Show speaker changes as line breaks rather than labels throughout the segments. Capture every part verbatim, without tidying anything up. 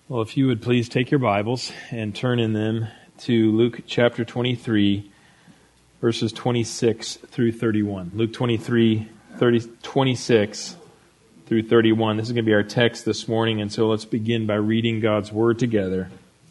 Well, if you would please take your Bibles and turn in them to Luke chapter twenty-three, verses twenty-six through thirty-one. Luke twenty-three, thirty, twenty-six through thirty-one. This is going to be our text this morning, and so let's begin by reading God's Word together.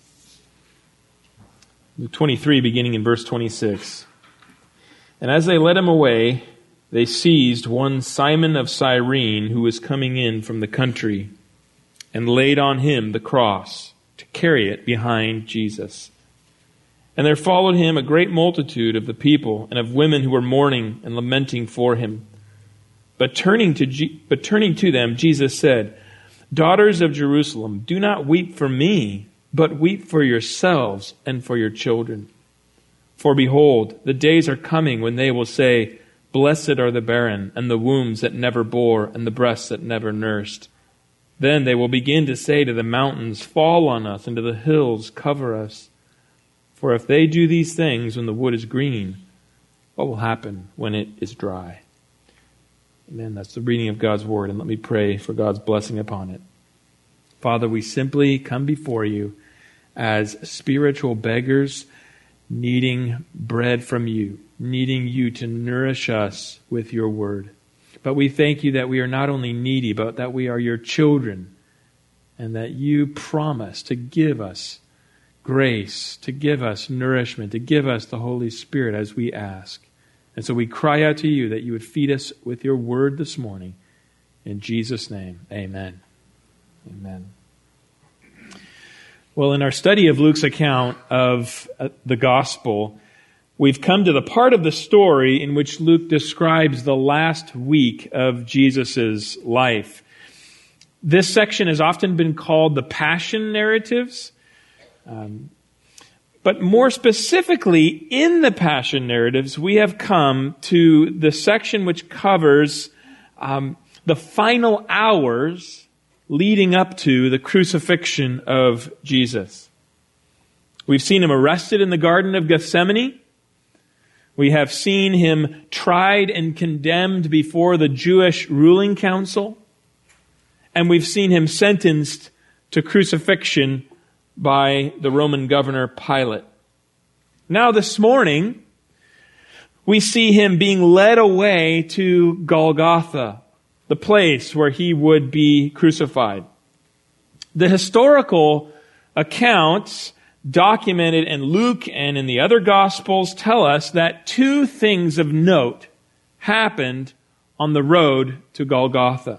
Luke twenty-three, beginning in verse twenty-six. And as they led him away, they seized one Simon of Cyrene, who was coming in from the country, and laid on him the cross to carry it behind Jesus. And there followed him a great multitude of the people and of women who were mourning and lamenting for him. But turning to G- but turning to them, Jesus said, "Daughters of Jerusalem, do not weep for me, but weep for yourselves and for your children. For behold, the days are coming when they will say, 'Blessed are the barren, and the wombs that never bore, and the breasts that never nursed.' Then they will begin to say to the mountains, 'Fall on us,' and to the hills, 'Cover us.' For if they do these things when the wood is green, what will happen when it is dry?" Amen. That's the reading of God's Word, and let me pray for God's blessing upon it. Father, we simply come before you as spiritual beggars, needing bread from you, needing you to nourish us with your Word. But we thank you that we are not only needy, but that we are your children, and that you promise to give us grace, to give us nourishment, to give us the Holy Spirit as we ask. And so we cry out to you that you would feed us with your word this morning. In Jesus' name, amen. Amen. Well, in our study of Luke's account of the gospel, we've come to the part of the story in which Luke describes the last week of Jesus' life. This section has often been called the Passion narratives. Um, but more specifically, in the Passion narratives, we have come to the section which covers um, the final hours leading up to the crucifixion of Jesus. We've seen him arrested in the Garden of Gethsemane. We have seen him tried and condemned before the Jewish ruling council. And we've seen him sentenced to crucifixion by the Roman governor Pilate. Now this morning, we see him being led away to Golgotha, the place where he would be crucified. The historical accounts documented in Luke and in the other Gospels tell us that two things of note happened on the road to Golgotha.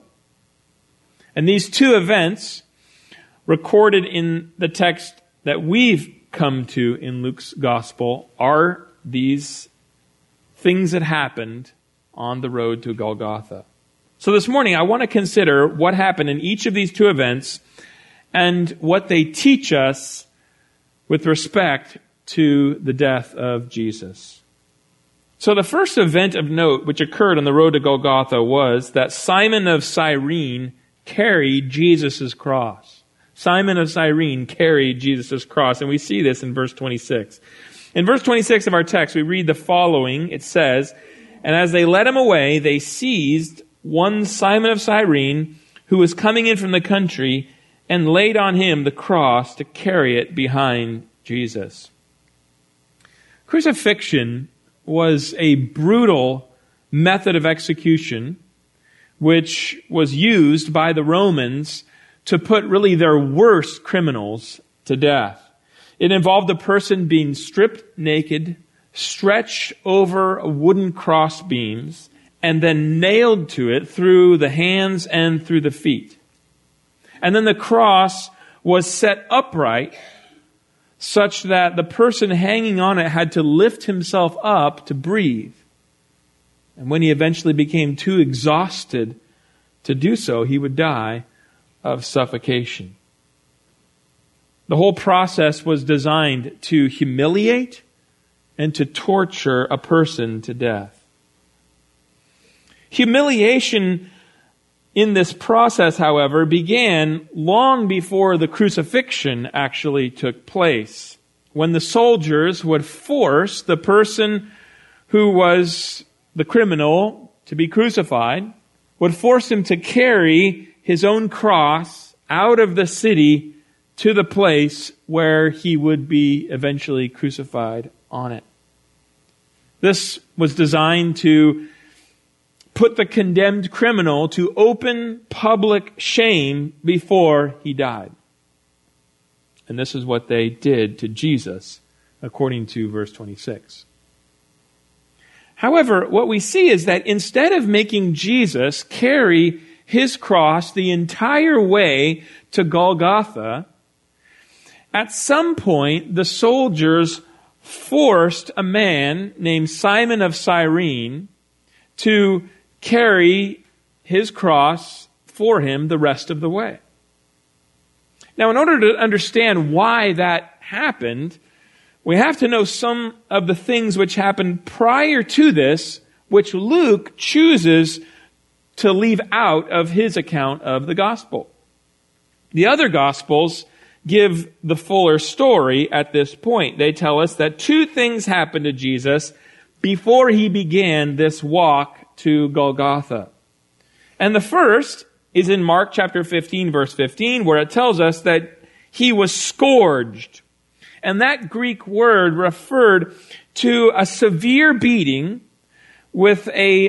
And these two events, recorded in the text that we've come to in Luke's Gospel, are these things that happened on the road to Golgotha. So this morning, I want to consider what happened in each of these two events and what they teach us with respect to the death of Jesus. So the first event of note which occurred on the road to Golgotha was that Simon of Cyrene carried Jesus' cross. Simon of Cyrene carried Jesus' cross, and we see this in verse twenty-six. In verse twenty-six of our text, we read the following. It says, "And as they led him away, they seized one Simon of Cyrene, who was coming in from the country, and laid on him the cross to carry it behind Jesus." Crucifixion was a brutal method of execution which was used by the Romans to put really their worst criminals to death. It involved a person being stripped naked, stretched over wooden cross beams, and then nailed to it through the hands and through the feet. And then the cross was set upright such that the person hanging on it had to lift himself up to breathe. And when he eventually became too exhausted to do so, he would die of suffocation. The whole process was designed to humiliate and to torture a person to death. Humiliation in this process, however, began long before the crucifixion actually took place, when the soldiers would force the person who was the criminal to be crucified, would force him to carry his own cross out of the city to the place where he would be eventually crucified on it. This was designed to put the condemned criminal to open public shame before he died. And this is what they did to Jesus, according to verse twenty-six. However, what we see is that instead of making Jesus carry his cross the entire way to Golgotha, at some point the soldiers forced a man named Simon of Cyrene to carry his cross for him the rest of the way. Now, in order to understand why that happened, we have to know some of the things which happened prior to this, which Luke chooses to leave out of his account of the gospel. The other gospels give the fuller story at this point. They tell us that two things happened to Jesus before he began this walk to Golgotha. And the first is in Mark chapter fifteen, verse fifteen, where it tells us that he was scourged. And that Greek word referred to a severe beating with a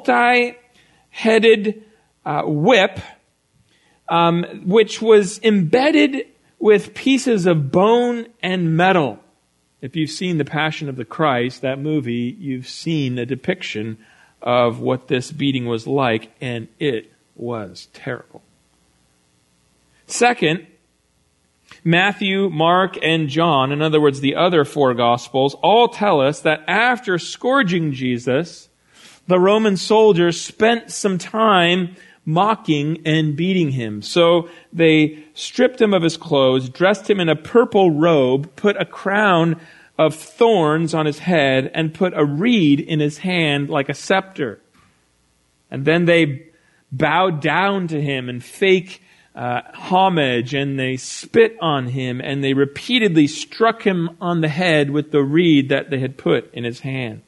multi-headed uh, whip, um, which was embedded with pieces of bone and metal. If you've seen The Passion of the Christ, that movie, you've seen a depiction of what this beating was like, and it was terrible. Second, Matthew, Mark, and John, in other words, the other four Gospels, all tell us that after scourging Jesus, the Roman soldiers spent some time mocking and beating him. So they stripped him of his clothes, dressed him in a purple robe, put a crown of thorns on his head, and put a reed in his hand like a scepter. And then they bowed down to him in fake uh, homage, and they spit on him, and they repeatedly struck him on the head with the reed that they had put in his hand.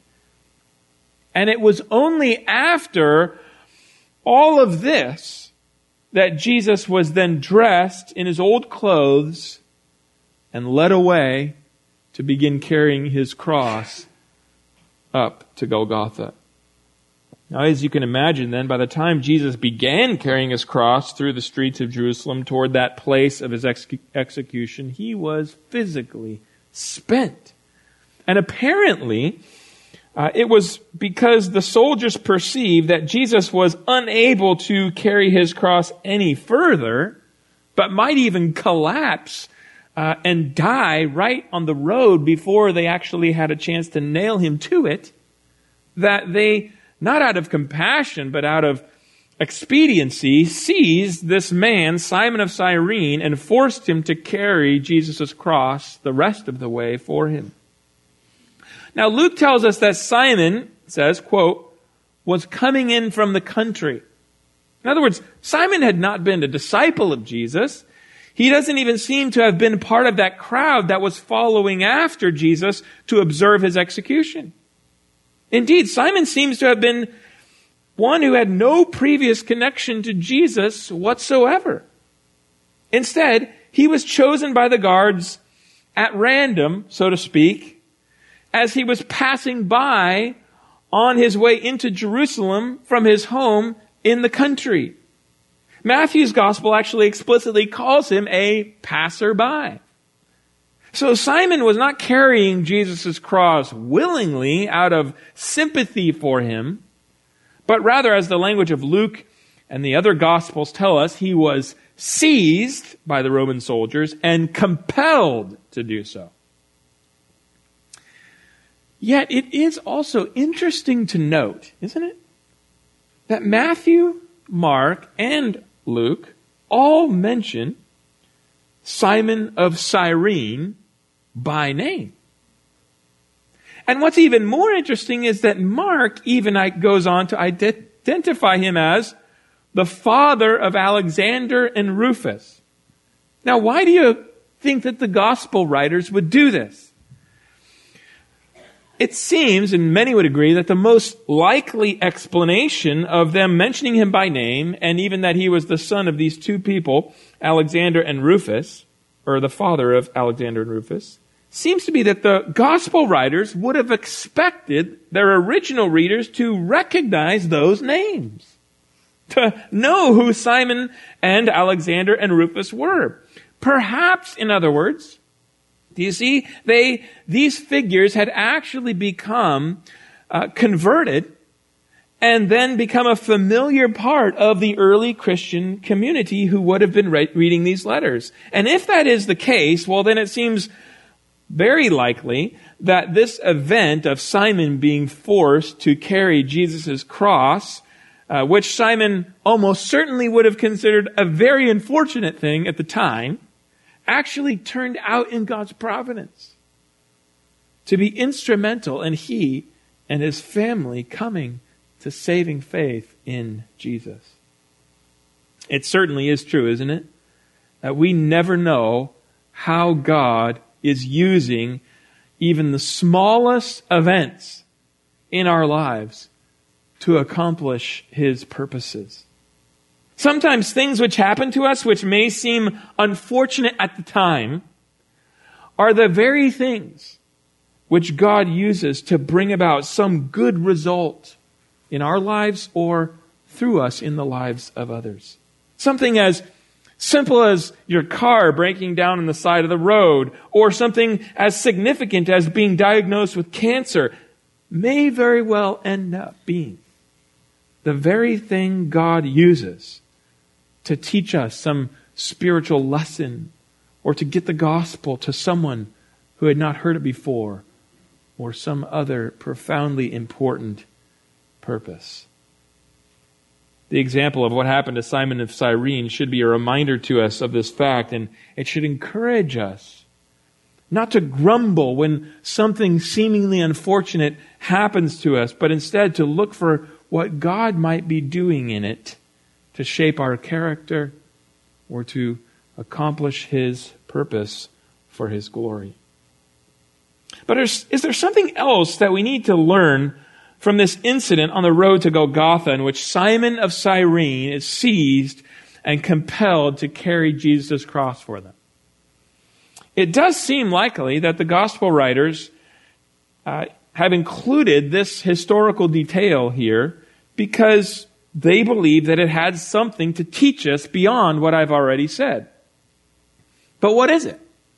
And it was only after all of this that Jesus was then dressed in his old clothes and led away to begin carrying his cross up to Golgotha. Now, as you can imagine then, by the time Jesus began carrying his cross through the streets of Jerusalem toward that place of his ex- execution, he was physically spent. And apparently, uh, it was because the soldiers perceived that Jesus was unable to carry his cross any further, but might even collapse uh, and die right on the road before they actually had a chance to nail him to it, that they, not out of compassion, but out of expediency, seized this man, Simon of Cyrene, and forced him to carry Jesus' cross the rest of the way for him. Now, Luke tells us that Simon, says, quote, was coming in from the country. In other words, Simon had not been a disciple of Jesus. He doesn't even seem to have been part of that crowd that was following after Jesus to observe his execution. Indeed, Simon seems to have been one who had no previous connection to Jesus whatsoever. Instead, he was chosen by the guards at random, so to speak, as he was passing by on his way into Jerusalem from his home in the country. Matthew's gospel actually explicitly calls him a passerby. So Simon was not carrying Jesus' cross willingly out of sympathy for him, but rather, as the language of Luke and the other gospels tell us, he was seized by the Roman soldiers and compelled to do so. Yet it is also interesting to note, isn't it, that Matthew, Mark, and Luke all mention Simon of Cyrene by name. And what's even more interesting is that Mark even goes on to identify him as the father of Alexander and Rufus. Now, why do you think that the gospel writers would do this? It seems, and many would agree, that the most likely explanation of them mentioning him by name, and even that he was the son of these two people, Alexander and Rufus, or the father of Alexander and Rufus, seems to be that the gospel writers would have expected their original readers to recognize those names, to know who Simon and Alexander and Rufus were. Perhaps, in other words, do you see, they these figures had actually become uh, converted and then become a familiar part of the early Christian community who would have been re- reading these letters. And if that is the case, well, then it seems very likely that this event of Simon being forced to carry Jesus' cross, uh, which Simon almost certainly would have considered a very unfortunate thing at the time, actually turned out in God's providence to be instrumental in he and his family coming to saving faith in Jesus. It certainly is true, isn't it? That we never know how God is using even the smallest events in our lives to accomplish his purposes. Sometimes things which happen to us, which may seem unfortunate at the time, are the very things which God uses to bring about some good result in our lives or through us in the lives of others. Something as simple as your car breaking down on the side of the road, or something as significant as being diagnosed with cancer, may very well end up being the very thing God uses to teach us some spiritual lesson, or to get the gospel to someone who had not heard it before, or some other profoundly important purpose. The example of what happened to Simon of Cyrene should be a reminder to us of this fact, and it should encourage us not to grumble when something seemingly unfortunate happens to us, but instead to look for what God might be doing in it to shape our character or to accomplish his purpose for his glory. But is, is there something else that we need to learn from this incident on the road to Golgotha, in which Simon of Cyrene is seized and compelled to carry Jesus' cross for them? It does seem likely that the gospel writers uh, have included this historical detail here because they believe that it had something to teach us beyond what I've already said. But what is it?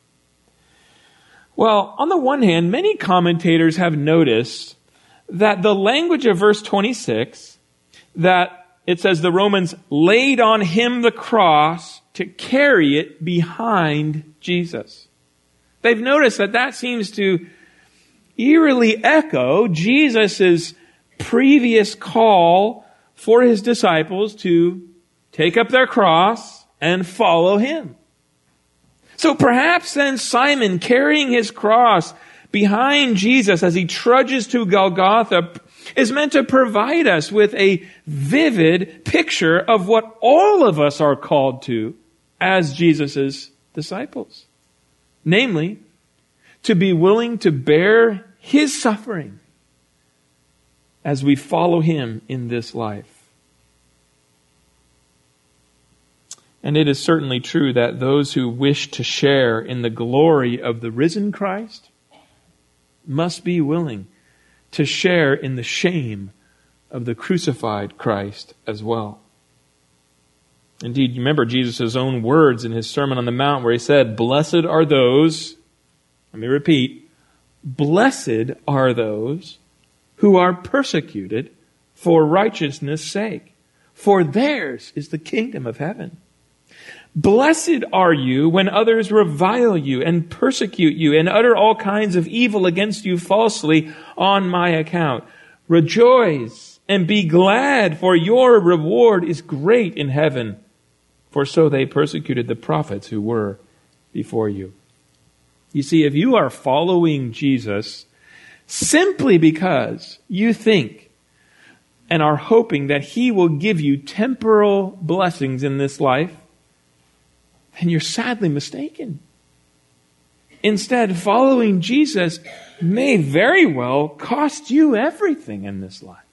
Well, on the one hand, many commentators have noticed that the language of verse twenty-six, that it says the Romans laid on him the cross to carry it behind Jesus. They've noticed that that seems to eerily echo Jesus' previous call for his disciples to take up their cross and follow him. So perhaps then Simon carrying his cross behind Jesus as he trudges to Golgotha is meant to provide us with a vivid picture of what all of us are called to as Jesus' disciples. Namely, to be willing to bear his suffering as we follow him in this life. And it is certainly true that those who wish to share in the glory of the risen Christ must be willing to share in the shame of the crucified Christ as well. Indeed, you remember Jesus' own words in his Sermon on the Mount where he said, "Blessed are those," let me repeat, "Blessed are those who are persecuted for righteousness' sake, for theirs is the kingdom of heaven. Blessed are you when others revile you and persecute you and utter all kinds of evil against you falsely on my account. Rejoice and be glad, for your reward is great in heaven. For so they persecuted the prophets who were before you." You see, if you are following Jesus simply because you think and are hoping that he will give you temporal blessings in this life, then you're sadly mistaken. Instead, following Jesus may very well cost you everything in this life.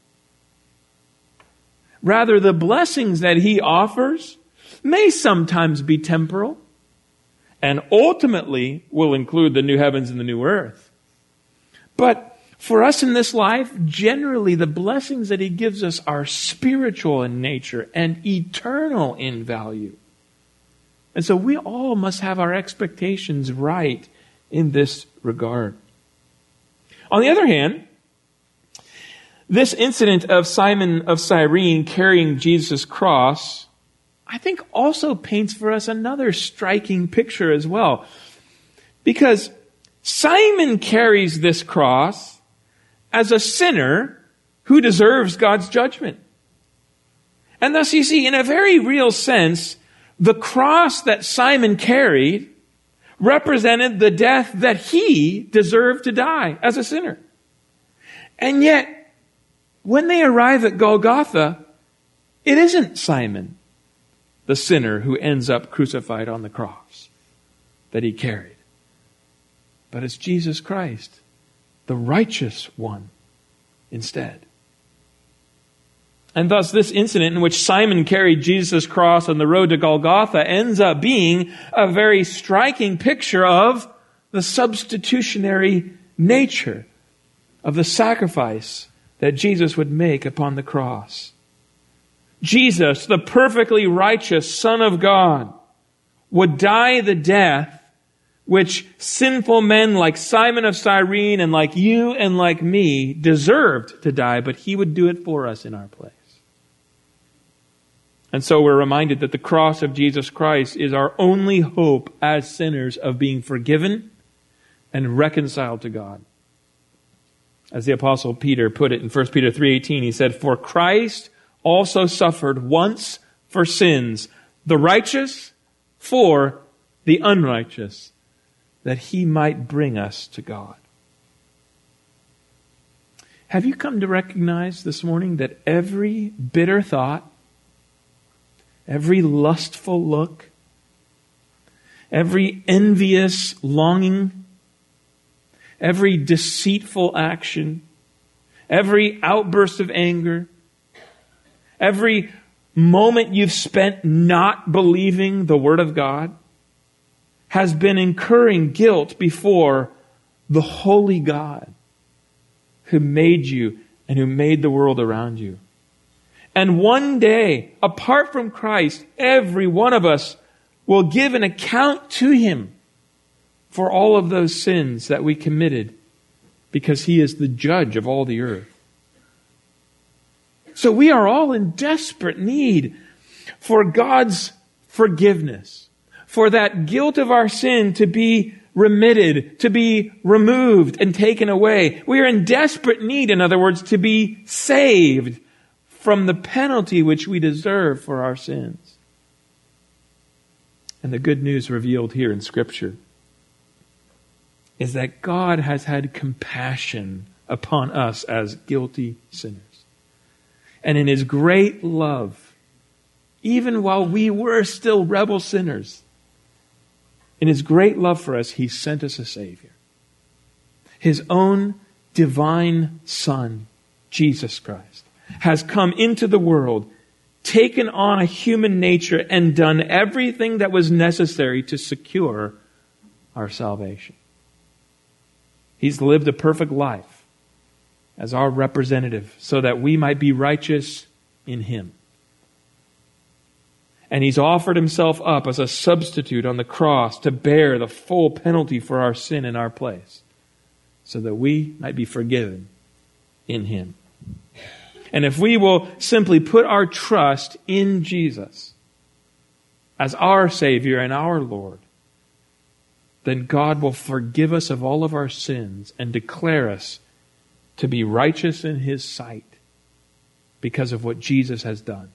Rather, the blessings that he offers may sometimes be temporal, and ultimately will include the new heavens and the new earth. But for us in this life, generally the blessings that He gives us are spiritual in nature and eternal in value. And so we all must have our expectations right in this regard. On the other hand, this incident of Simon of Cyrene carrying Jesus' cross, I think also paints for us another striking picture as well. Because Simon carries this cross as a sinner who deserves God's judgment. And thus you see, in a very real sense, the cross that Simon carried represented the death that he deserved to die as a sinner. And yet, when they arrive at Golgotha, it isn't Simon, the sinner, who ends up crucified on the cross that he carried. But it's Jesus Christ, the righteous one, instead. And thus this incident in which Simon carried Jesus' cross on the road to Golgotha ends up being a very striking picture of the substitutionary nature of the sacrifice that Jesus would make upon the cross. Jesus, the perfectly righteous Son of God, would die the death which sinful men like Simon of Cyrene and like you and like me deserved to die, but He would do it for us in our place. And so we're reminded that the cross of Jesus Christ is our only hope as sinners of being forgiven and reconciled to God. As the Apostle Peter put it in First Peter three eighteen, he said, "For Christ also suffered once for sins, the righteous for the unrighteous, that He might bring us to God." Have you come to recognize this morning that every bitter thought, every lustful look, every envious longing, every deceitful action, every outburst of anger, every moment you've spent not believing the Word of God has been incurring guilt before the holy God who made you and who made the world around you? And one day, apart from Christ, every one of us will give an account to Him for all of those sins that we committed, because He is the judge of all the earth. So we are all in desperate need for God's forgiveness, for that guilt of our sin to be remitted, to be removed and taken away. We are in desperate need, in other words, to be saved from the penalty which we deserve for our sins. And the good news revealed here in Scripture is that God has had compassion upon us as guilty sinners. And in His great love, even while we were still rebel sinners, in His great love for us, He sent us a Savior. His own divine Son, Jesus Christ, has come into the world, taken on a human nature, and done everything that was necessary to secure our salvation. He's lived a perfect life as our representative so that we might be righteous in Him. And He's offered Himself up as a substitute on the cross to bear the full penalty for our sin in our place, so that we might be forgiven in Him. And if we will simply put our trust in Jesus as our Savior and our Lord, then God will forgive us of all of our sins and declare us to be righteous in His sight because of what Jesus has done.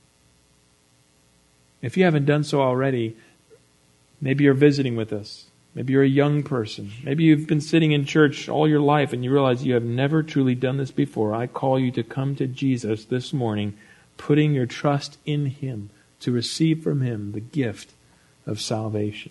If you haven't done so already, maybe you're visiting with us. Maybe you're a young person. Maybe you've been sitting in church all your life and you realize you have never truly done this before. I call you to come to Jesus this morning, putting your trust in Him to receive from Him the gift of salvation.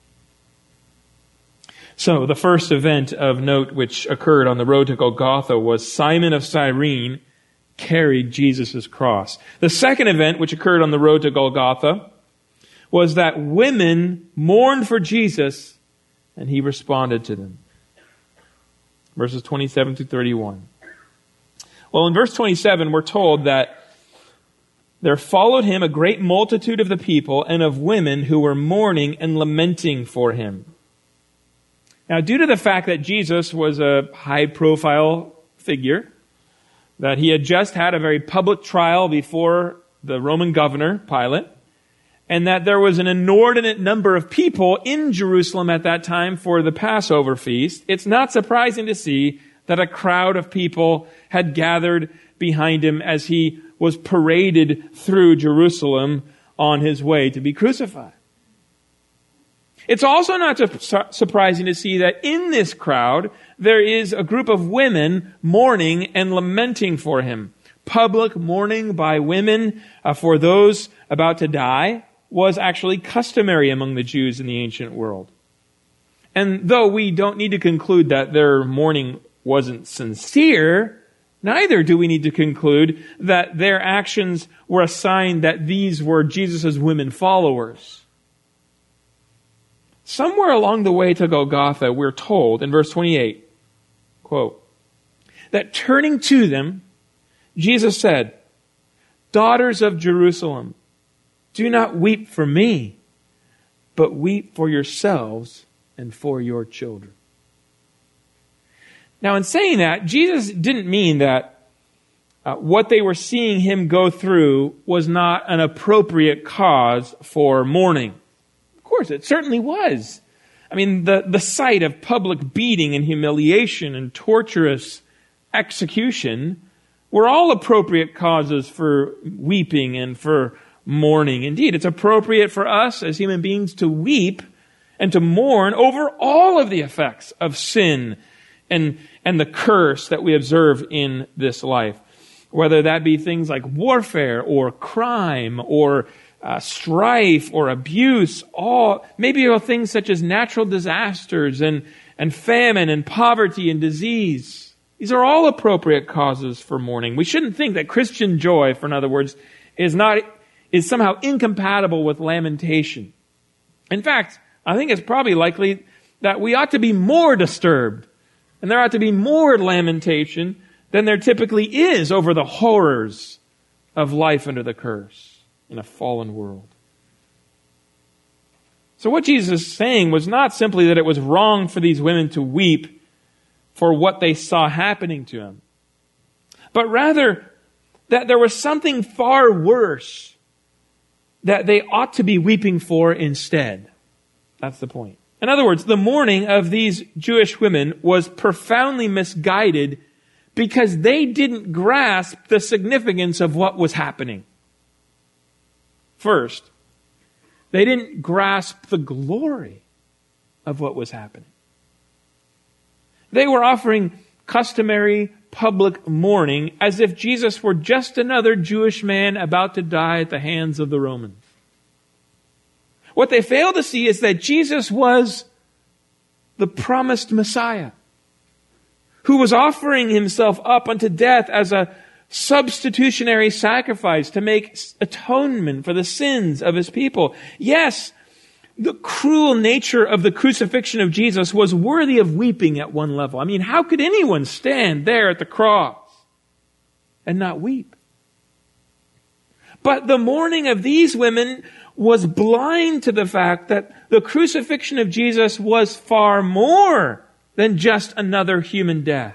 So, the first event of note which occurred on the road to Golgotha was Simon of Cyrene carried Jesus' cross. The second event which occurred on the road to Golgotha was that women mourned for Jesus, and he responded to them. Verses twenty-seven through thirty-one. Well, in verse twenty-seven, we're told that there followed him a great multitude of the people and of women who were mourning and lamenting for him. Now, due to the fact that Jesus was a high-profile figure, that he had just had a very public trial before the Roman governor, Pilate, and that there was an inordinate number of people in Jerusalem at that time for the Passover feast, it's not surprising to see that a crowd of people had gathered behind him as he was paraded through Jerusalem on his way to be crucified. It's also not su- surprising to see that in this crowd, there is a group of women mourning and lamenting for him. Public mourning by women uh, for those about to die was actually customary among the Jews in the ancient world. And though we don't need to conclude that their mourning wasn't sincere, neither do we need to conclude that their actions were a sign that these were Jesus' women followers. Somewhere along the way to Golgotha, we're told in verse twenty-eight, quote, that turning to them, Jesus said, "Daughters of Jerusalem, do not weep for me, but weep for yourselves and for your children." Now, in saying that, Jesus didn't mean that uh, what they were seeing him go through was not an appropriate cause for mourning. Of course, it certainly was. I mean, the, the sight of public beating and humiliation and torturous execution were all appropriate causes for weeping and for mourning. Indeed, it's appropriate for us as human beings to weep and to mourn over all of the effects of sin and, and the curse that we observe in this life. Whether that be things like warfare or crime or uh, strife or abuse, all maybe things such as natural disasters and, and famine and poverty and disease. These are all appropriate causes for mourning. We shouldn't think that Christian joy, for in other words, is not is somehow incompatible with lamentation. In fact, I think it's probably likely that we ought to be more disturbed and there ought to be more lamentation than there typically is over the horrors of life under the curse in a fallen world. So what Jesus is saying was not simply that it was wrong for these women to weep for what they saw happening to him, but rather that there was something far worse that they ought to be weeping for instead. That's the point. In other words, the mourning of these Jewish women was profoundly misguided because they didn't grasp the significance of what was happening. First, they didn't grasp the glory of what was happening. They were offering customary public mourning as if Jesus were just another Jewish man about to die at the hands of the Romans. What they fail to see is that Jesus was the promised Messiah, who was offering himself up unto death as a substitutionary sacrifice to make atonement for the sins of his people. Yes, the cruel nature of the crucifixion of Jesus was worthy of weeping at one level. I mean, how could anyone stand there at the cross and not weep? But the mourning of these women was blind to the fact that the crucifixion of Jesus was far more than just another human death.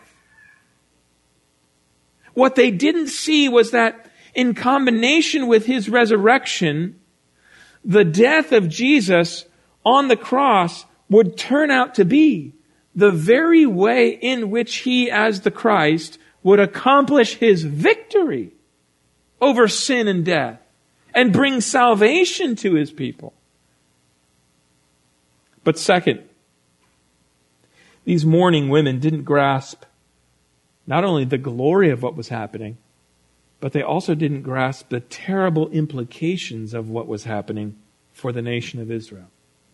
What they didn't see was that in combination with his resurrection, the death of Jesus on the cross would turn out to be the very way in which he, as the Christ, would accomplish his victory over sin and death and bring salvation to his people. But second, these mourning women didn't grasp not only the glory of what was happening, but they also didn't grasp the terrible implications of what was happening for the nation of Israel.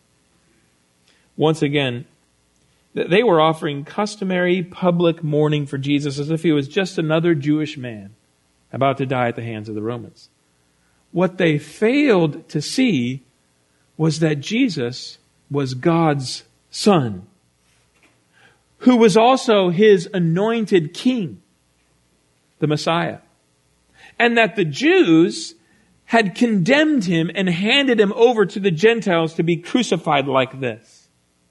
Once again, they were offering customary public mourning for Jesus as if he was just another Jewish man about to die at the hands of the Romans. What they failed to see was that Jesus was God's Son, who was also His anointed King, the Messiah. And that the Jews had condemned Him and handed Him over to the Gentiles to be crucified like this.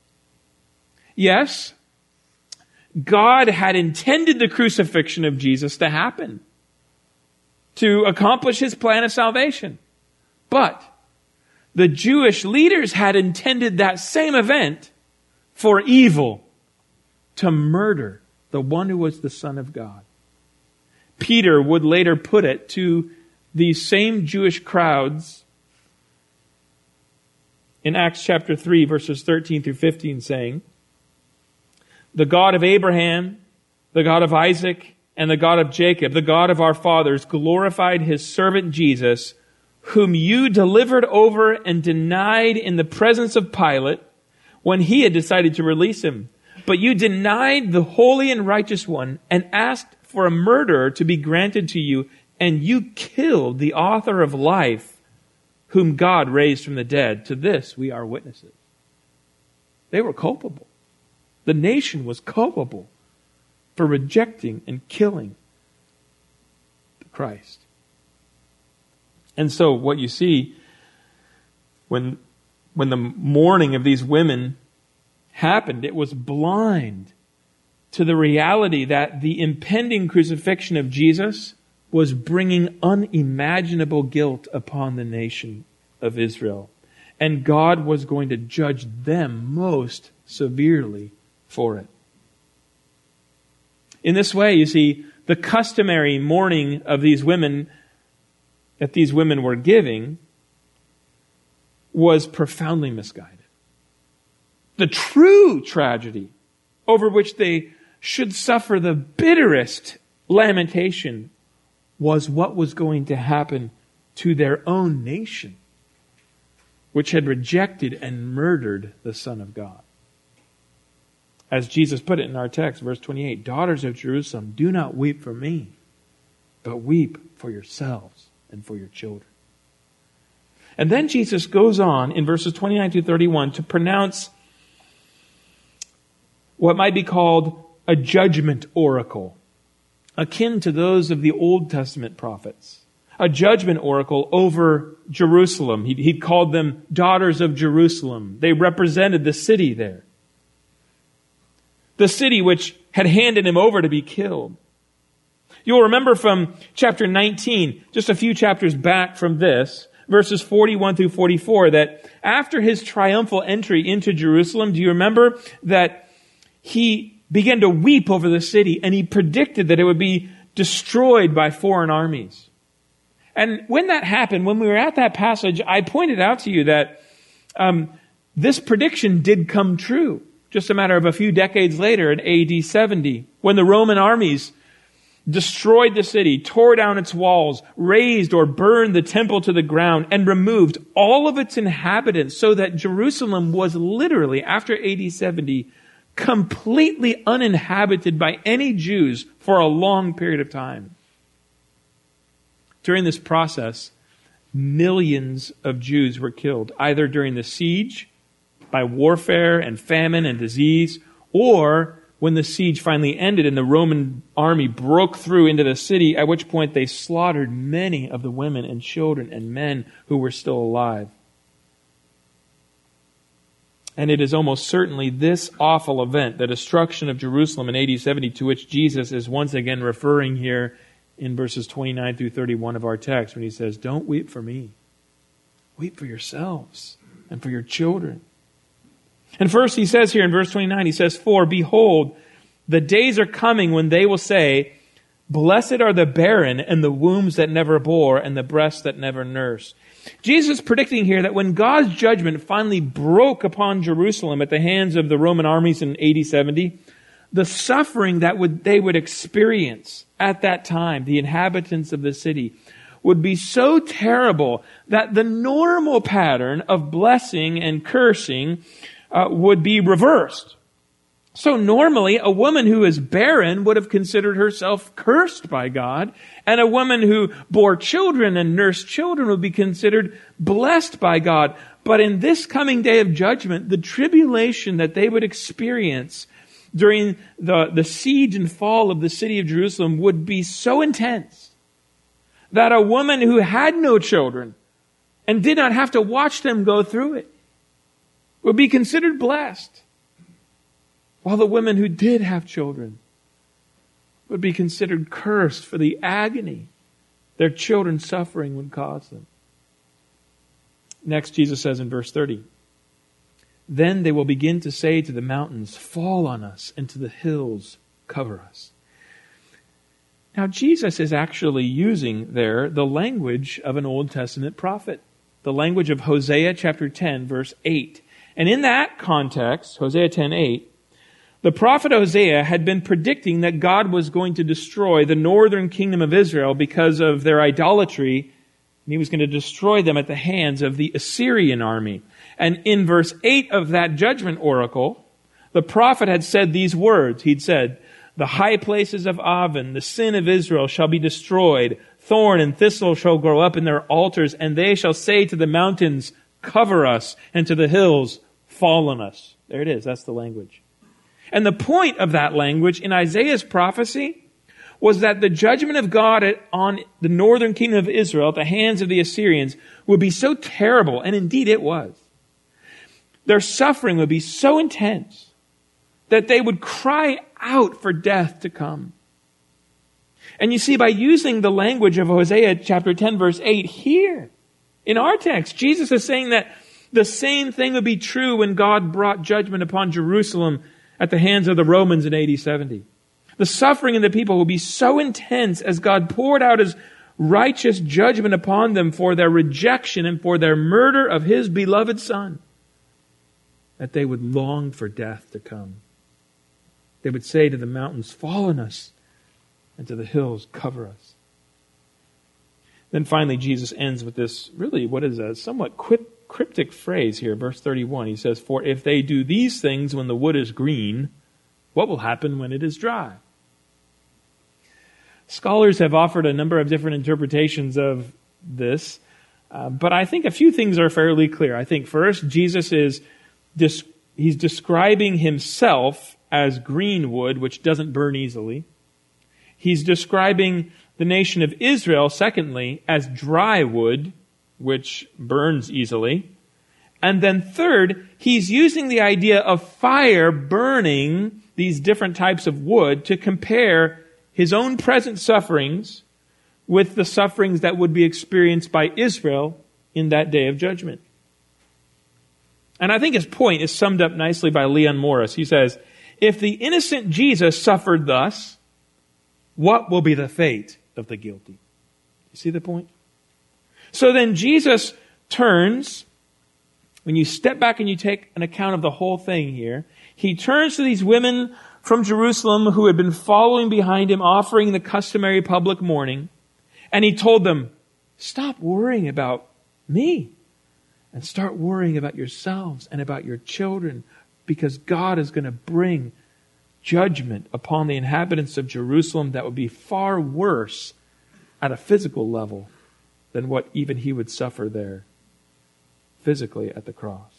Yes, God had intended the crucifixion of Jesus to happen, to accomplish His plan of salvation. But the Jewish leaders had intended that same event for evil, to murder the one who was the Son of God. Peter would later put it to these same Jewish crowds in Acts chapter three, verses thirteen through fifteen, saying, "The God of Abraham, the God of Isaac, and the God of Jacob, the God of our fathers, glorified His servant Jesus, whom you delivered over and denied in the presence of Pilate when he had decided to release Him. But you denied the holy and righteous one and asked for a murderer to be granted to you, and you killed the author of life, whom God raised from the dead. To this we are witnesses." They were culpable. The nation was culpable for rejecting and killing Christ. And so what you see when, when the mourning of these women happened, it was blind to the reality that the impending crucifixion of Jesus was bringing unimaginable guilt upon the nation of Israel. And God was going to judge them most severely for it. In this way, you see, the customary mourning of these women, that these women were giving, was profoundly misguided. The true tragedy over which they should suffer the bitterest lamentation was what was going to happen to their own nation, which had rejected and murdered the Son of God. As Jesus put it in our text, verse twenty-eight, "Daughters of Jerusalem, do not weep for me, but weep for yourselves and for your children." And then Jesus goes on in verses twenty-nine to thirty-one to pronounce what might be called a judgment oracle, akin to those of the Old Testament prophets. A judgment oracle over Jerusalem. He, he called them daughters of Jerusalem. They represented the city there. The city which had handed Him over to be killed. You'll remember from chapter nineteen, just a few chapters back from this, verses forty-one through forty-four, that after His triumphal entry into Jerusalem, do you remember that He began to weep over the city and He predicted that it would be destroyed by foreign armies? And when that happened, when we were at that passage, I pointed out to you that um, this prediction did come true. Just a matter of a few decades later in A D seventy, when the Roman armies destroyed the city, tore down its walls, razed or burned the temple to the ground, and removed all of its inhabitants, so that Jerusalem was literally, after A D seventy, completely uninhabited by any Jews for a long period of time. During this process, millions of Jews were killed, either during the siege, by warfare and famine and disease, or when the siege finally ended and the Roman army broke through into the city, at which point they slaughtered many of the women and children and men who were still alive. And it is almost certainly this awful event, the destruction of Jerusalem in A D seventy, to which Jesus is once again referring here in verses twenty-nine through thirty-one of our text, when He says, "Don't weep for me. Weep for yourselves and for your children." And first He says here in verse twenty-nine, He says, "For behold, the days are coming when they will say, Blessed are the barren and the wombs that never bore and the breasts that never nursed." Jesus is predicting here that when God's judgment finally broke upon Jerusalem at the hands of the Roman armies in A D seventy, the suffering that would they would experience at that time, the inhabitants of the city, would be so terrible that the normal pattern of blessing and cursing uh, would be reversed. So normally, a woman who is barren would have considered herself cursed by God, and a woman who bore children and nursed children would be considered blessed by God. But in this coming day of judgment, the tribulation that they would experience during the, the siege and fall of the city of Jerusalem would be so intense that a woman who had no children and did not have to watch them go through it would be considered blessed, while the women who did have children would be considered cursed for the agony their children's suffering would cause them. Next, Jesus says in verse thirty, "Then they will begin to say to the mountains, 'Fall on us,' and to the hills, 'Cover us.'" Now, Jesus is actually using there the language of an Old Testament prophet, the language of Hosea chapter ten, verse eight. And in that context, Hosea ten eight, the prophet Hosea had been predicting that God was going to destroy the northern kingdom of Israel because of their idolatry, and he was going to destroy them at the hands of the Assyrian army. And in verse eight of that judgment oracle, the prophet had said these words. He'd said, "The high places of Aven, the sin of Israel, shall be destroyed. Thorn and thistle shall grow up in their altars, and they shall say to the mountains, 'Cover us,' and to the hills, 'Fall on us.'" There it is. That's the language. And the point of that language in Isaiah's prophecy was that the judgment of God on the northern kingdom of Israel at the hands of the Assyrians would be so terrible, and indeed it was. Their suffering would be so intense that they would cry out for death to come. And you see, by using the language of Hosea chapter ten, verse eight here, in our text, Jesus is saying that the same thing would be true when God brought judgment upon Jerusalem at the hands of the Romans in A D seventy. The suffering of the people will be so intense as God poured out His righteous judgment upon them for their rejection and for their murder of His beloved Son, that they would long for death to come. They would say to the mountains, "Fall on us," and to the hills, "Cover us." Then finally, Jesus ends with this, really, what is a somewhat cryptic phrase here, verse thirty-one. He says, "For if they do these things when the wood is green, what will happen when it is dry?" Scholars have offered a number of different interpretations of this, uh, but I think a few things are fairly clear. I think first, Jesus is dis- he's describing Himself as green wood, which doesn't burn easily. He's describing the nation of Israel, secondly, as dry wood, which burns easily. And then third, He's using the idea of fire burning these different types of wood to compare His own present sufferings with the sufferings that would be experienced by Israel in that day of judgment. And I think his point is summed up nicely by Leon Morris. He says, "If the innocent Jesus suffered thus, what will be the fate of the guilty?" You see the point? So then Jesus turns, when you step back and you take an account of the whole thing here, He turns to these women from Jerusalem who had been following behind Him, offering the customary public mourning, and He told them, "Stop worrying about me and start worrying about yourselves and about your children, because God is going to bring judgment upon the inhabitants of Jerusalem that would be far worse at a physical level than what even He would suffer there physically at the cross."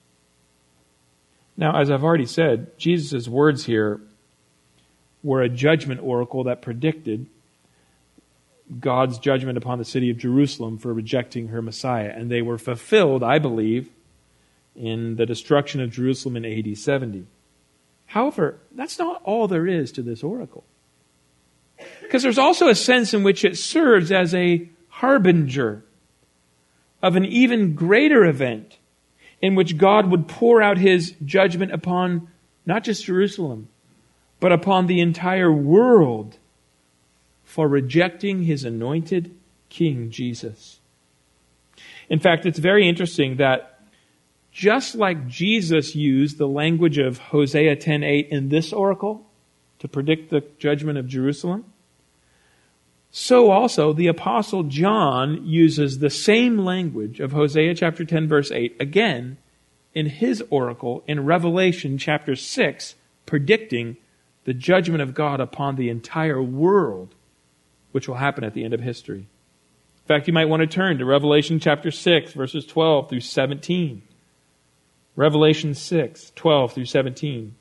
Now, as I've already said, Jesus' words here were a judgment oracle that predicted God's judgment upon the city of Jerusalem for rejecting her Messiah. And they were fulfilled, I believe, in the destruction of Jerusalem in A D seventy. However, that's not all there is to this oracle. Because there's also a sense in which it serves as a harbinger of an even greater event in which God would pour out His judgment upon not just Jerusalem, but upon the entire world for rejecting His anointed King Jesus. In fact, it's very interesting that just like Jesus used the language of Hosea ten eight in this oracle to predict the judgment of Jerusalem, so also the Apostle John uses the same language of Hosea chapter ten verse eight again in his oracle in Revelation chapter six, predicting the judgment of God upon the entire world, which will happen at the end of history. In fact, you might want to turn to Revelation chapter six verses twelve through seventeen. Revelation six, twelve through seventeen.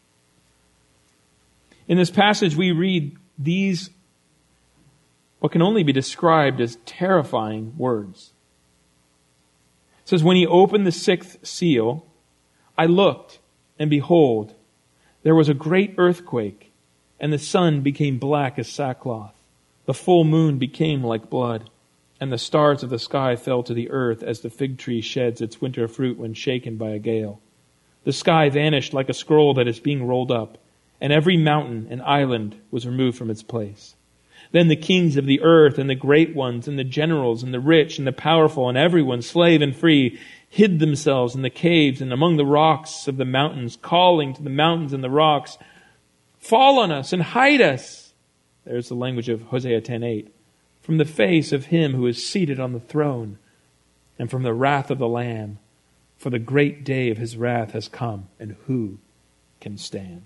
In this passage we read these, what can only be described as terrifying words. It says, when he opened the sixth seal, I looked, and behold, there was a great earthquake, and the sun became black as sackcloth. The full moon became like blood, and the stars of the sky fell to the earth as the fig tree sheds its winter fruit when shaken by a gale. The sky vanished like a scroll that is being rolled up, and every mountain and island was removed from its place. Then the kings of the earth and the great ones and the generals and the rich and the powerful and everyone, slave and free, hid themselves in the caves and among the rocks of the mountains, calling to the mountains and the rocks, fall on us and hide us. There's the language of Hosea ten eight. From the face of him who is seated on the throne and from the wrath of the Lamb. For the great day of his wrath has come, and who can stand?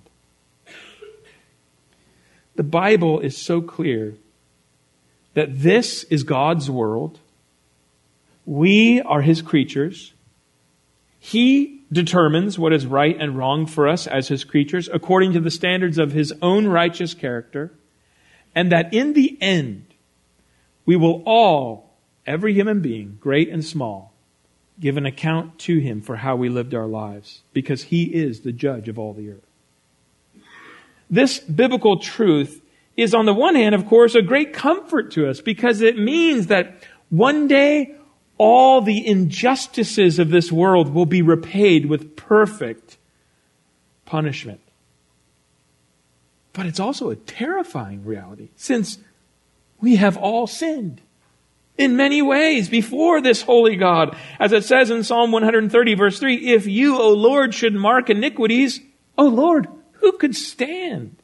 The Bible is so clear that this is God's world. We are his creatures. He determines what is right and wrong for us as his creatures according to the standards of his own righteous character. And that in the end, we will all, every human being, great and small, give an account to him for how we lived our lives, because he is the judge of all the earth. This biblical truth is, on the one hand, of course, a great comfort to us, because it means that one day all the injustices of this world will be repaid with perfect punishment. But it's also a terrifying reality, since we have all sinned in many ways before this holy God. As it says in Psalm one thirty, verse three, if you, O Lord, should mark iniquities, O Lord, who could stand?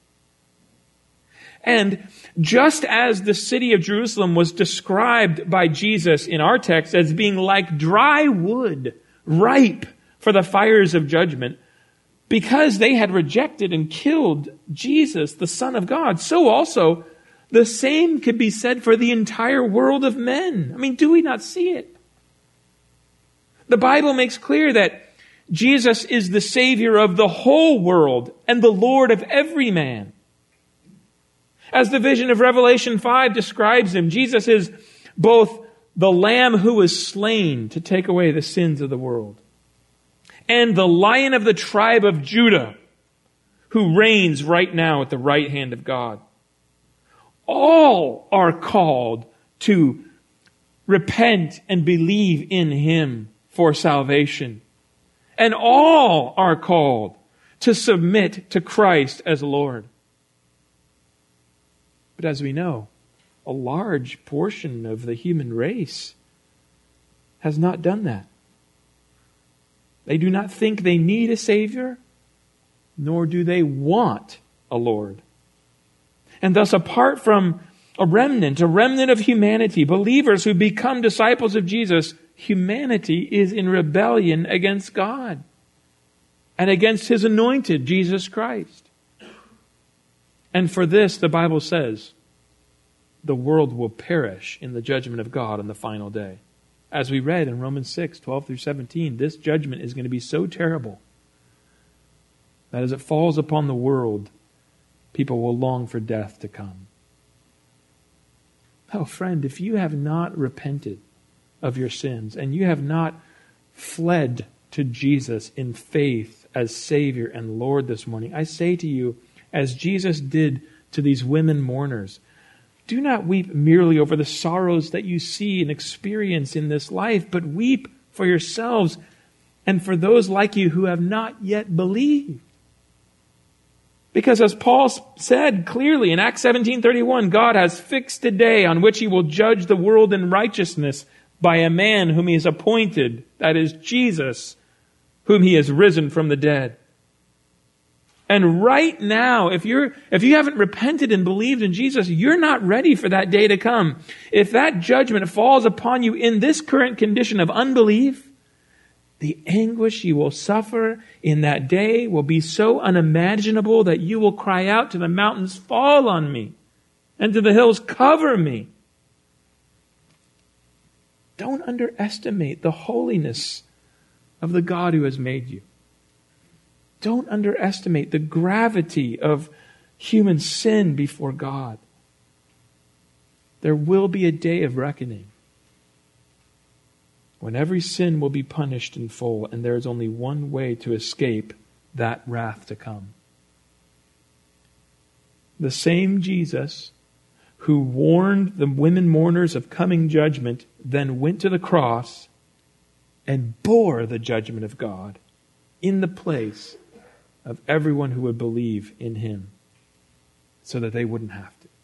And just as the city of Jerusalem was described by Jesus in our text as being like dry wood, ripe for the fires of judgment, because they had rejected and killed Jesus, the Son of God, so also the same could be said for the entire world of men. I mean, do we not see it? The Bible makes clear that Jesus is the Savior of the whole world and the Lord of every man. As the vision of Revelation five describes him, Jesus is both the Lamb who was slain to take away the sins of the world, and the Lion of the tribe of Judah, who reigns right now at the right hand of God. All are called to repent and believe in him for salvation. And all are called to submit to Christ as Lord. But as we know, a large portion of the human race has not done that. They do not think they need a Savior, nor do they want a Lord. And thus, apart from a remnant, a remnant of humanity, believers who become disciples of Jesus, humanity is in rebellion against God and against his anointed, Jesus Christ. And for this, the Bible says, the world will perish in the judgment of God on the final day. As we read in Romans six, twelve through seventeen, this judgment is going to be so terrible that as it falls upon the world, people will long for death to come. Oh, friend, if you have not repented of your sins and you have not fled to Jesus in faith as Savior and Lord this morning, I say to you, as Jesus did to these women mourners, do not weep merely over the sorrows that you see and experience in this life, but weep for yourselves and for those like you who have not yet believed. Because as Paul said clearly in Acts seventeen thirty-one, God has fixed a day on which he will judge the world in righteousness by a man whom he has appointed, that is Jesus, whom he has risen from the dead. And right now, if you're, if you haven't repented and believed in Jesus, you're not ready for that day to come. If that judgment falls upon you in this current condition of unbelief, the anguish you will suffer in that day will be so unimaginable that you will cry out to the mountains, fall on me, and to the hills, cover me. Don't underestimate the holiness of the God who has made you. Don't underestimate the gravity of human sin before God. There will be a day of reckoning when every sin will be punished in full, and there is only one way to escape that wrath to come. The same Jesus who warned the women mourners of coming judgment then went to the cross and bore the judgment of God in the place of everyone who would believe in him, so that they wouldn't have to.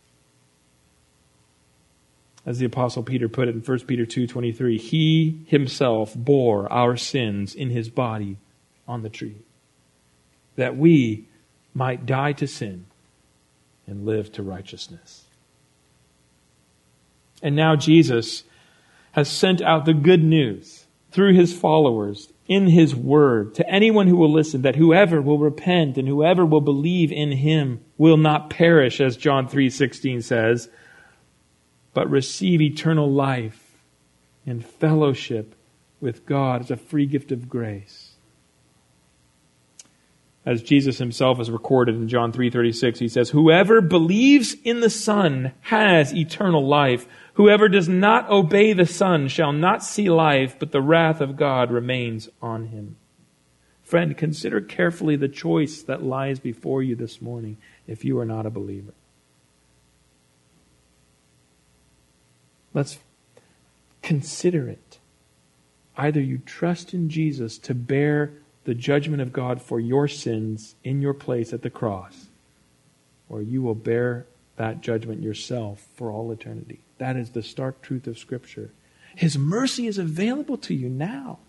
As the Apostle Peter put it in First Peter two twenty-three, he himself bore our sins in his body on the tree, that we might die to sin and live to righteousness. And now Jesus has sent out the good news through his followers in his word to anyone who will listen, that whoever will repent and whoever will believe in him will not perish, as John three sixteen says, but receive eternal life and fellowship with God as a free gift of grace. As Jesus himself has recorded in John three thirty-six, he says, "Whoever believes in the Son has eternal life. Whoever does not obey the Son shall not see life, but the wrath of God remains on him." Friend, consider carefully the choice that lies before you this morning if you are not a believer. Let's consider it. Either you trust in Jesus to bear the judgment of God for your sins in your place at the cross, or you will bear that judgment yourself for all eternity. That is the stark truth of Scripture. His mercy is available to you now,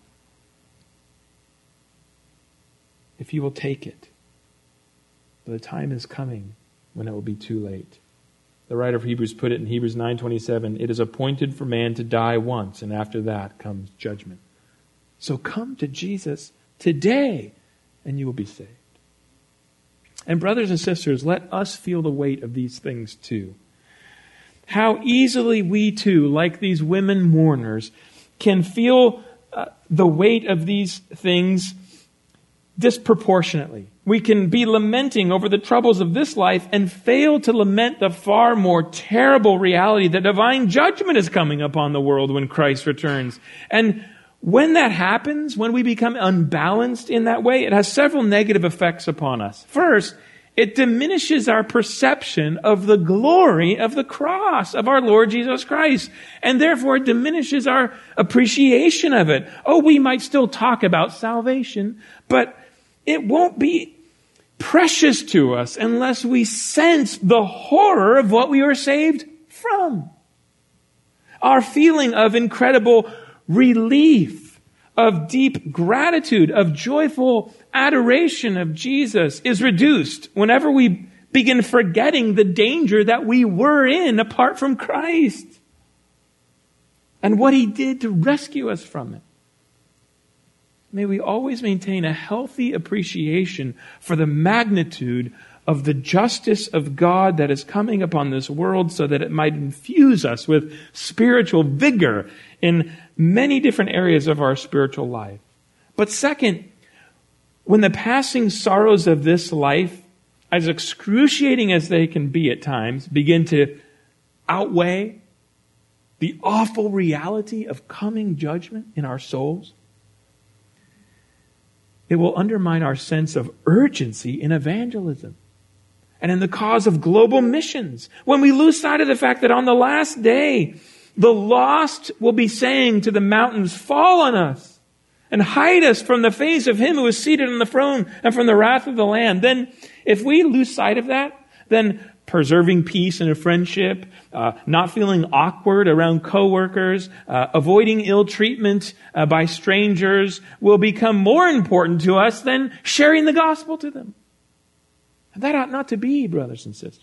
if you will take it. But the time is coming when it will be too late. The writer of Hebrews put it in Hebrews nine twenty-seven, "It is appointed for man to die once, and after that comes judgment." So come to Jesus today, and you will be saved. And brothers and sisters, let us feel the weight of these things too. How easily we too, like these women mourners, can feel uh, the weight of these things disproportionately. We can be lamenting over the troubles of this life and fail to lament the far more terrible reality that divine judgment is coming upon the world when Christ returns. And when that happens, when we become unbalanced in that way, it has several negative effects upon us. First, it diminishes our perception of the glory of the cross of our Lord Jesus Christ. And therefore it diminishes our appreciation of it. Oh, we might still talk about salvation, but it won't be precious to us unless we sense the horror of what we are saved from. Our feeling of incredible relief, of deep gratitude, of joyful adoration of Jesus is reduced whenever we begin forgetting the danger that we were in apart from Christ and what he did to rescue us from it. May we always maintain a healthy appreciation for the magnitude of the justice of God that is coming upon this world, so that it might infuse us with spiritual vigor in many different areas of our spiritual life. But second, when the passing sorrows of this life, as excruciating as they can be at times, begin to outweigh the awful reality of coming judgment in our souls, it will undermine our sense of urgency in evangelism and in the cause of global missions. When we lose sight of the fact that on the last day, the lost will be saying to the mountains, "Fall on us and hide us from the face of him who is seated on the throne and from the wrath of the Lamb." Then if we lose sight of that, then preserving peace in a friendship, uh, not feeling awkward around coworkers, uh, avoiding ill treatment uh, by strangers will become more important to us than sharing the gospel to them. And that ought not to be, brothers and sisters.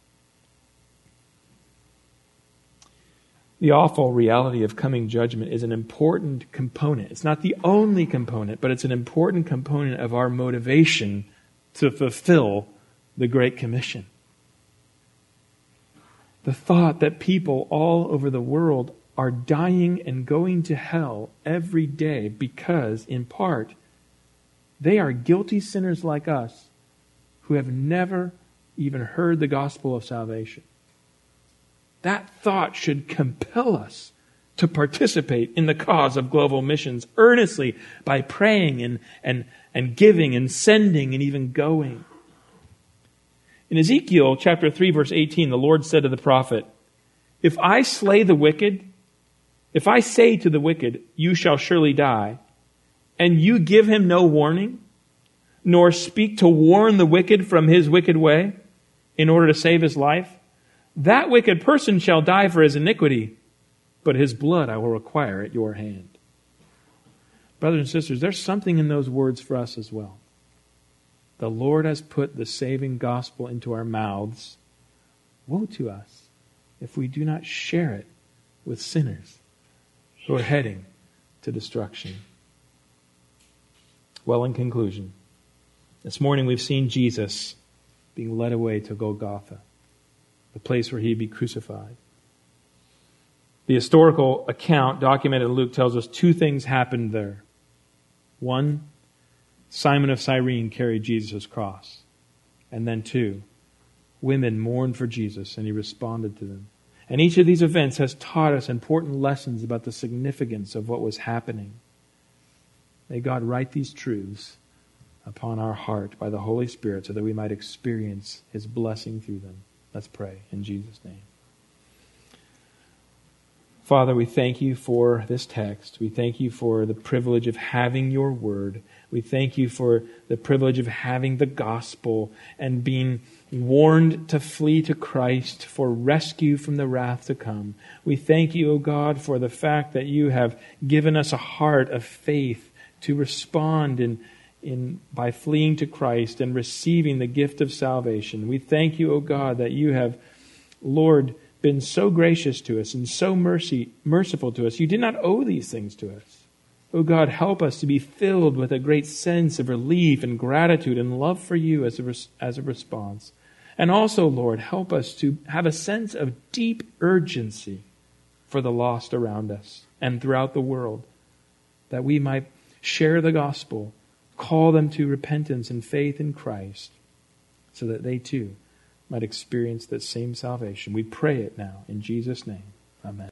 The awful reality of coming judgment is an important component. It's not the only component, but it's an important component of our motivation to fulfill the Great Commission. The thought that people all over the world are dying and going to hell every day because, in part, they are guilty sinners like us who have never even heard the gospel of salvation. That thought should compel us to participate in the cause of global missions earnestly by praying and, and, and giving and sending and even going. In Ezekiel chapter three, verse eighteen, the Lord said to the prophet, "If I slay the wicked, if I say to the wicked, 'You shall surely die,' and you give him no warning, nor speak to warn the wicked from his wicked way in order to save his life, that wicked person shall die for his iniquity, but his blood I will require at your hand." Brothers and sisters, there's something in those words for us as well. The Lord has put the saving gospel into our mouths. Woe to us if we do not share it with sinners who are heading to destruction. Well, in conclusion, this morning we've seen Jesus being led away to Golgotha, the place where he'd be crucified. The historical account documented in Luke tells us two things happened there. One, Simon of Cyrene carried Jesus' cross. And then two, women mourned for Jesus and he responded to them. And each of these events has taught us important lessons about the significance of what was happening. May God write these truths upon our heart by the Holy Spirit so that we might experience his blessing through them. Let's pray in Jesus' name. Father, we thank you for this text. We thank you for the privilege of having your word. We thank you for the privilege of having the gospel and being warned to flee to Christ for rescue from the wrath to come. We thank you, O God, for the fact that you have given us a heart of faith to respond in, in by fleeing to Christ and receiving the gift of salvation. We thank you, O God, that you have, Lord, been so gracious to us and so mercy, merciful to us. You did not owe these things to us. Oh God, help us to be filled with a great sense of relief and gratitude and love for you as a, as a response. And also, Lord, help us to have a sense of deep urgency for the lost around us and throughout the world, that we might share the gospel, call them to repentance and faith in Christ, so that they too might experience that same salvation. We pray it now in Jesus' name. Amen.